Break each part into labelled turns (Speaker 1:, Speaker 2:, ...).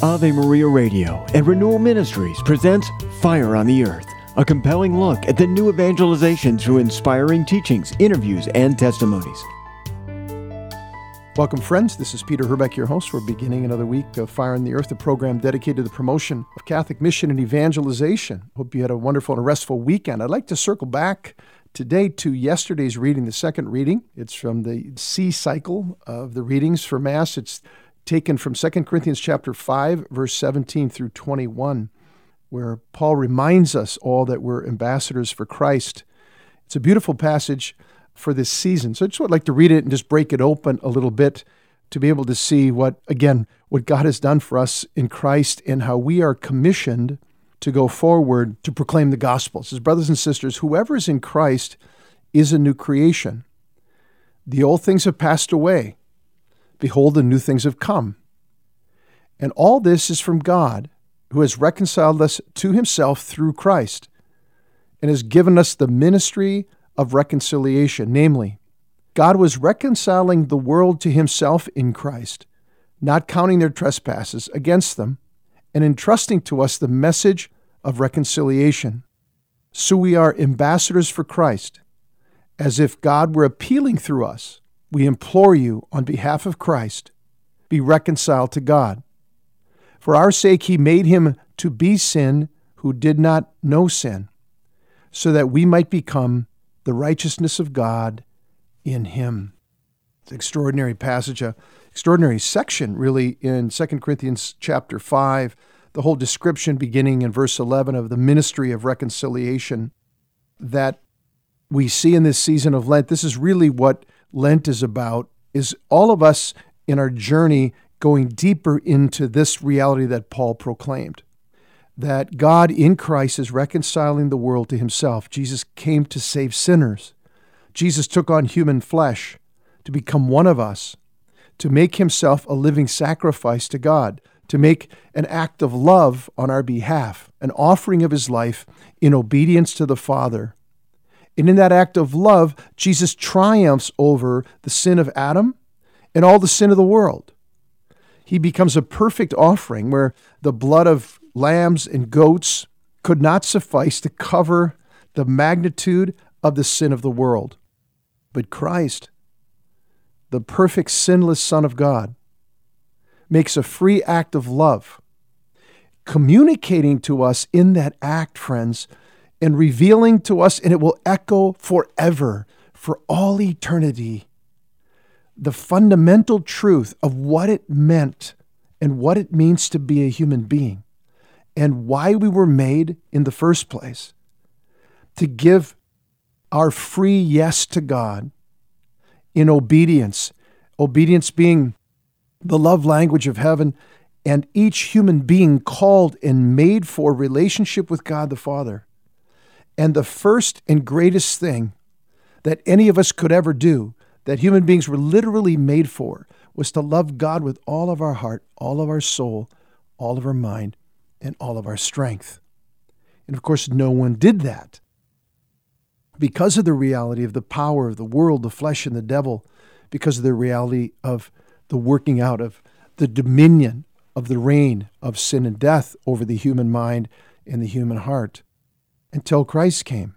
Speaker 1: Ave Maria Radio and Renewal Ministries presents Fire on the Earth, a compelling look at the new evangelization through inspiring teachings, interviews, and testimonies.
Speaker 2: Welcome, friends. This is Peter Herbeck, your host. We're beginning another week of Fire on the Earth, a program dedicated to the promotion of Catholic mission and evangelization. Hope you had a wonderful and restful weekend. I'd like to circle back today to yesterday's reading, the second reading. It's from the C cycle of the readings for Mass. It's taken from 2 Corinthians chapter 5, verse 17 through 21, where Paul reminds us all that we're ambassadors for Christ. It's a beautiful passage for this season. So I just would like to read it and just break it open a little bit to be able to see what God has done for us in Christ and how we are commissioned to go forward to proclaim the gospel. It says, brothers and sisters, whoever is in Christ is a new creation. The old things have passed away. Behold, the new things have come. And all this is from God, who has reconciled us to himself through Christ and has given us the ministry of reconciliation. Namely, God was reconciling the world to himself in Christ, not counting their trespasses against them, and entrusting to us the message of reconciliation. So we are ambassadors for Christ, as if God were appealing through us. We implore you on behalf of Christ, be reconciled to God. For our sake he made him to be sin who did not know sin, so that we might become the righteousness of God in him. It's an extraordinary passage, an extraordinary section really in 2 Corinthians chapter 5, the whole description beginning in verse 11 of the ministry of reconciliation that we see in this season of Lent. This is really what Lent is about, is all of us in our journey going deeper into this reality that Paul proclaimed, that God in Christ is reconciling the world to himself. Jesus came to save sinners. Jesus took on human flesh to become one of us, to make himself a living sacrifice to God, to make an act of love on our behalf, an offering of his life in obedience to the Father. And in that act of love, Jesus triumphs over the sin of Adam and all the sin of the world. He becomes a perfect offering where the blood of lambs and goats could not suffice to cover the magnitude of the sin of the world. But Christ, the perfect sinless Son of God, makes a free act of love, communicating to us in that act, friends, and revealing to us, and it will echo forever, for all eternity, the fundamental truth of what it meant and what it means to be a human being and why we were made in the first place, to give our free yes to God in obedience, obedience being the love language of heaven, and each human being called and made for relationship with God the Father. And the first and greatest thing that any of us could ever do, that human beings were literally made for, was to love God with all of our heart, all of our soul, all of our mind, and all of our strength. And of course, no one did that. Because of the reality of the power of the world, the flesh, and the devil, because of the reality of the working out of the dominion of the reign of sin and death over the human mind and the human heart, until Christ came.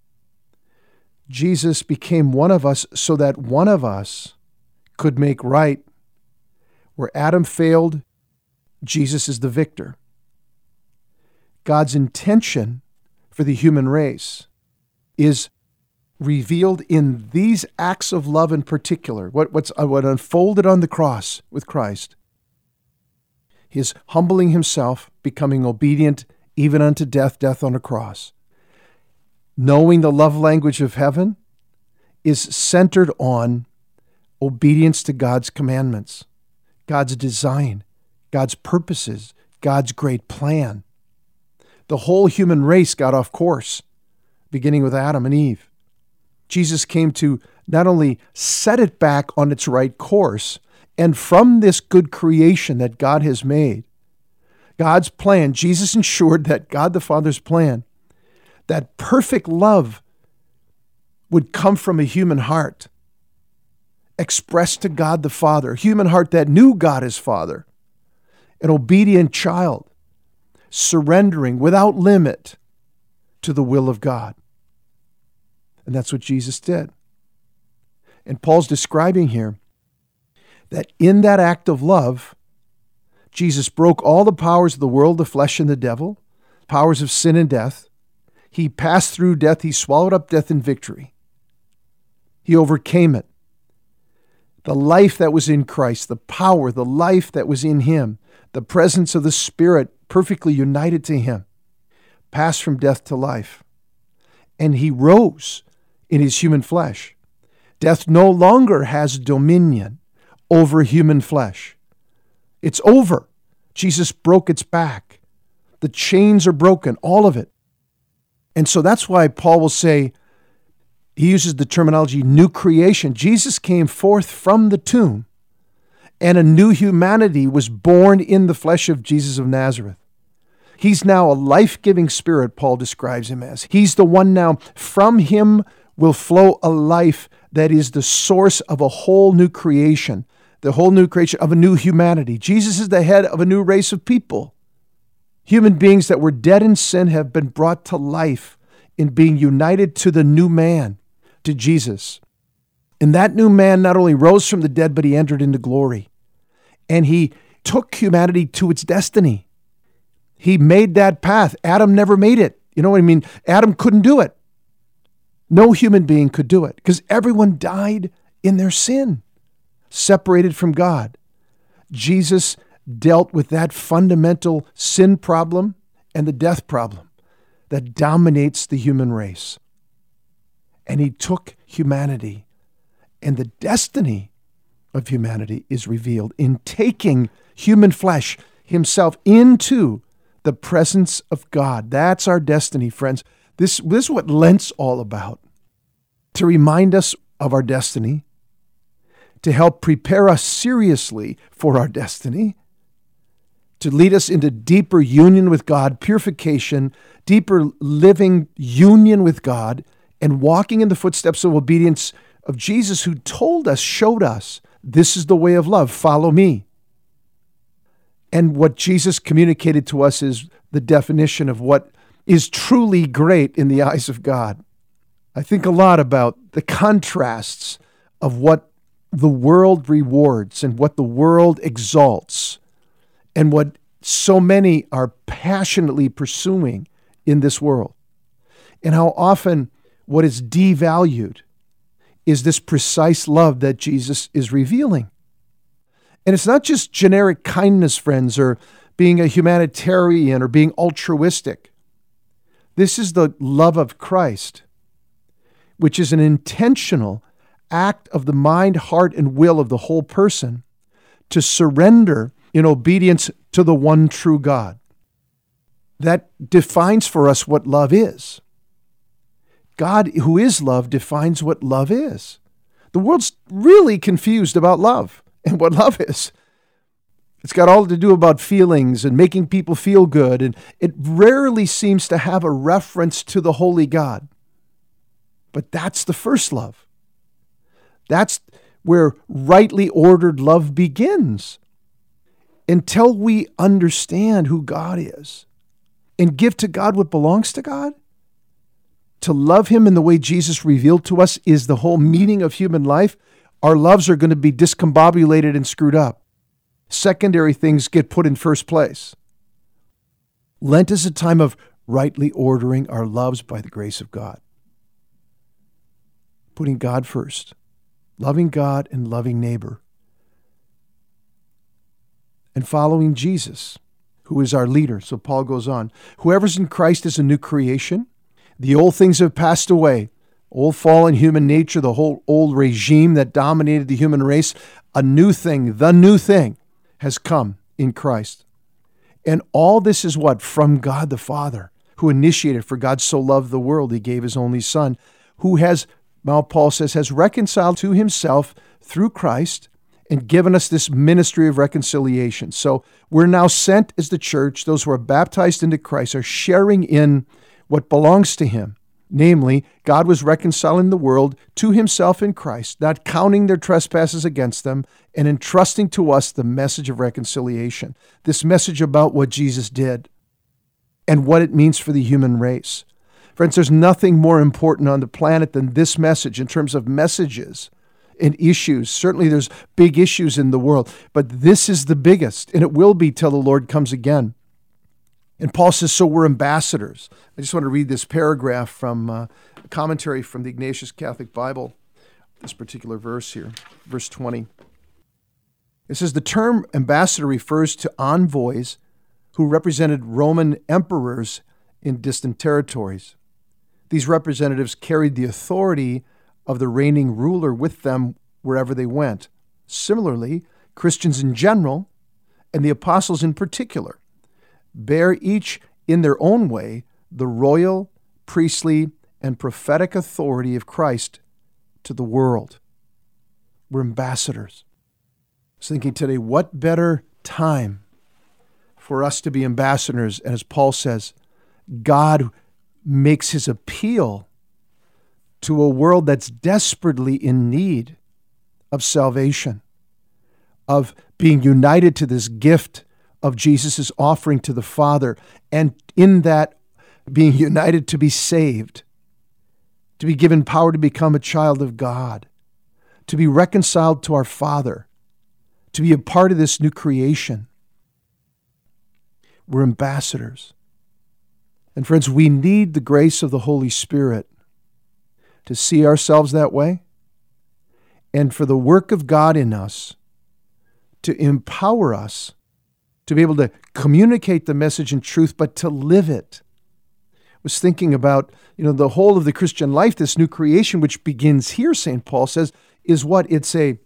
Speaker 2: Jesus became one of us so that one of us could make right. Where Adam failed, Jesus is the victor. God's intention for the human race is revealed in these acts of love in particular, what unfolded on the cross with Christ. His humbling himself, becoming obedient even unto death, death on a cross. Knowing the love language of heaven is centered on obedience to God's commandments, God's design, God's purposes, God's great plan. The whole human race got off course, beginning with Adam and Eve. Jesus came to not only set it back on its right course, and from this good creation that God has made, God's plan, Jesus ensured that God the Father's plan, that perfect love would come from a human heart, expressed to God the Father, a human heart that knew God as Father, an obedient child, surrendering without limit to the will of God. And that's what Jesus did. And Paul's describing here that in that act of love, Jesus broke all the powers of the world, the flesh and the devil, powers of sin and death. He passed through death. He swallowed up death in victory. He overcame it. The life that was in Christ, the power, the life that was in him, the presence of the Spirit perfectly united to him, passed from death to life. And he rose in his human flesh. Death no longer has dominion over human flesh. It's over. Jesus broke its back. The chains are broken, all of it. And so that's why Paul will say, he uses the terminology new creation. Jesus came forth from the tomb, and a new humanity was born in the flesh of Jesus of Nazareth. He's now a life-giving spirit, Paul describes him as. He's the one now. From him will flow a life that is the source of a whole new creation, the whole new creation of a new humanity. Jesus is the head of a new race of people. Human beings that were dead in sin have been brought to life in being united to the new man, to Jesus. And that new man not only rose from the dead, but he entered into glory. And he took humanity to its destiny. He made that path. Adam never made it. You know what I mean? Adam couldn't do it. No human being could do it because everyone died in their sin, separated from God. Jesus dealt with that fundamental sin problem and the death problem that dominates the human race. And he took humanity, and the destiny of humanity is revealed in taking human flesh himself into the presence of God. That's our destiny, friends. This is what Lent's all about. To remind us of our destiny, to help prepare us seriously for our destiny, to lead us into deeper union with God, purification, deeper living union with God, and walking in the footsteps of obedience of Jesus, who told us, showed us, this is the way of love, follow me. And what Jesus communicated to us is the definition of what is truly great in the eyes of God. I think a lot about the contrasts of what the world rewards and what the world exalts and what so many are passionately pursuing in this world. And how often what is devalued is this precise love that Jesus is revealing. And it's not just generic kindness, friends, or being a humanitarian or being altruistic. This is the love of Christ, which is an intentional act of the mind, heart, and will of the whole person to surrender in obedience to the one true God. That defines for us what love is. God, who is love, defines what love is. The world's really confused about love and what love is. It's got all to do about feelings and making people feel good, and it rarely seems to have a reference to the holy God. But that's the first love. That's where rightly ordered love begins. Until we understand who God is and give to God what belongs to God, to love him in the way Jesus revealed to us is the whole meaning of human life, our loves are going to be discombobulated and screwed up. Secondary things get put in first place. Lent is a time of rightly ordering our loves by the grace of God. Putting God first, loving God and loving neighbor, and following Jesus, who is our leader. So Paul goes on, whoever's in Christ is a new creation. The old things have passed away. Old fallen human nature, the whole old regime that dominated the human race, a new thing, the new thing has come in Christ. And all this is what? From God the Father, who initiated, for God so loved the world, he gave his only Son, who has, now Paul says, has reconciled to himself through Christ and given us this ministry of reconciliation. So we're now sent as the church, those who are baptized into Christ are sharing in what belongs to him. Namely, God was reconciling the world to himself in Christ, not counting their trespasses against them, and entrusting to us the message of reconciliation, this message about what Jesus did and what it means for the human race. Friends, there's nothing more important on the planet than this message in terms of messages and issues. Certainly there's big issues in the world, but this is the biggest, and it will be till the Lord comes again. And Paul says, so we're ambassadors. I just want to read this paragraph from a commentary from the Ignatius Catholic Bible, this particular verse here, verse 20. It says, the term ambassador refers to envoys who represented Roman emperors in distant territories. These representatives carried the authority of the reigning ruler with them wherever they went. Similarly, Christians in general, and the apostles in particular, bear each in their own way the royal, priestly, and prophetic authority of Christ to the world. We're ambassadors. I was thinking today, what better time for us to be ambassadors? And as Paul says, God makes his appeal to a world that's desperately in need of salvation, of being united to this gift of Jesus' offering to the Father, and in that being united to be saved, to be given power to become a child of God, to be reconciled to our Father, to be a part of this new creation. We're ambassadors. And friends, we need the grace of the Holy Spirit to see ourselves that way, and for the work of God in us to empower us to be able to communicate the message in truth, but to live it. I was thinking about, the whole of the Christian life, this new creation, which begins here, St. Paul says, is what? It's a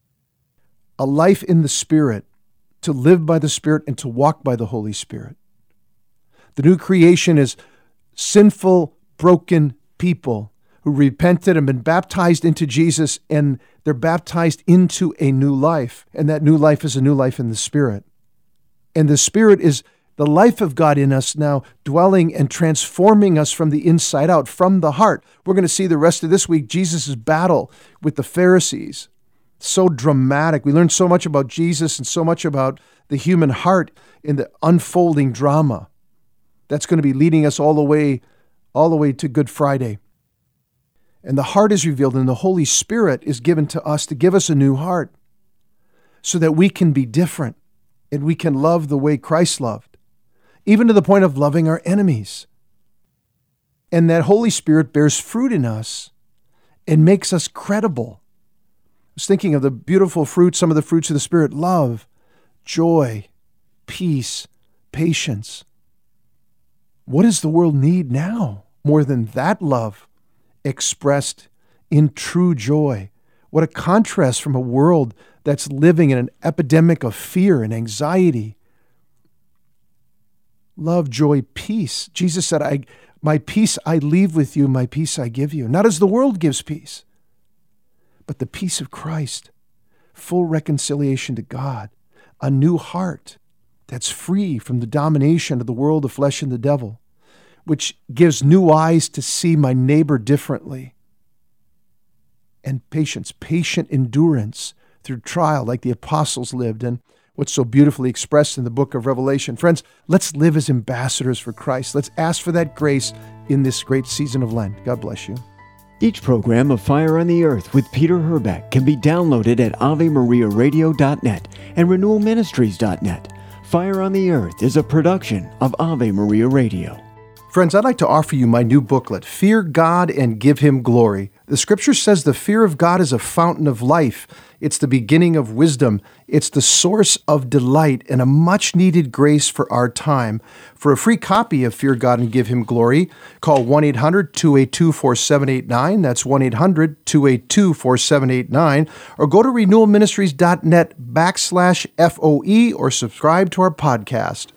Speaker 2: life in the Spirit, to live by the Spirit and to walk by the Holy Spirit. The new creation is sinful, broken people who repented and been baptized into Jesus, and they're baptized into a new life. And that new life is a new life in the Spirit. And the Spirit is the life of God in us now, dwelling and transforming us from the inside out, from the heart. We're going to see the rest of this week Jesus' battle with the Pharisees. So dramatic. We learn so much about Jesus and so much about the human heart in the unfolding drama. That's going to be leading us all the way to Good Friday. And the heart is revealed, and the Holy Spirit is given to us to give us a new heart so that we can be different and we can love the way Christ loved, even to the point of loving our enemies. And that Holy Spirit bears fruit in us and makes us credible. I was thinking of the beautiful fruits, some of the fruits of the Spirit: love, joy, peace, patience. What does the world need now more than that love expressed in true joy? What a contrast from a world that's living in an epidemic of fear and anxiety. Love, joy, peace. Jesus said, my peace I leave with you, my peace I give you. Not as the world gives peace, but the peace of Christ, full reconciliation to God, a new heart that's free from the domination of the world, the flesh, and the devil, which gives new eyes to see my neighbor differently. And patience, patient endurance through trial like the apostles lived, and what's so beautifully expressed in the book of Revelation. Friends, let's live as ambassadors for Christ. Let's ask for that grace in this great season of Lent. God bless you.
Speaker 1: Each program of Fire on the Earth with Peter Herbeck can be downloaded at AveMariaRadio.net and RenewalMinistries.net. Fire on the Earth is a production of Ave Maria Radio.
Speaker 2: Friends, I'd like to offer you my new booklet, Fear God and Give Him Glory. The Scripture says the fear of God is a fountain of life. It's the beginning of wisdom. It's the source of delight and a much-needed grace for our time. For a free copy of Fear God and Give Him Glory, call 1-800-282-4789. That's 1-800-282-4789. Or go to renewalministries.net /FOE or subscribe to our podcast.